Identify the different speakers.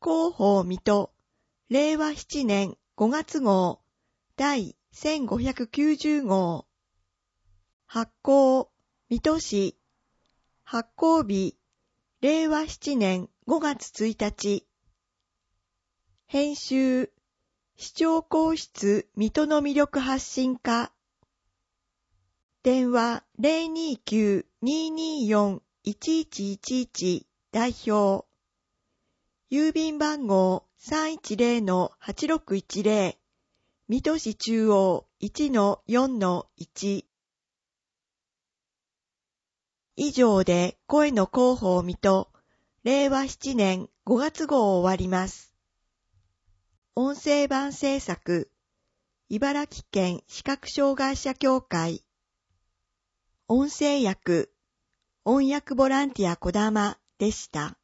Speaker 1: 広報水戸、令和7年5月号、第1590号。発行、水戸市。発行日、令和7年5月1日。編集、視聴講室水戸の魅力発信課。電話029-224-1111代表。郵便番号310-8610。水戸市中央 1-4-1。以上で声の広報水戸、令和7年5月号を終わります。音声版制作、茨城県視覚障害者協会。音声訳、音訳ボランティア小玉でした。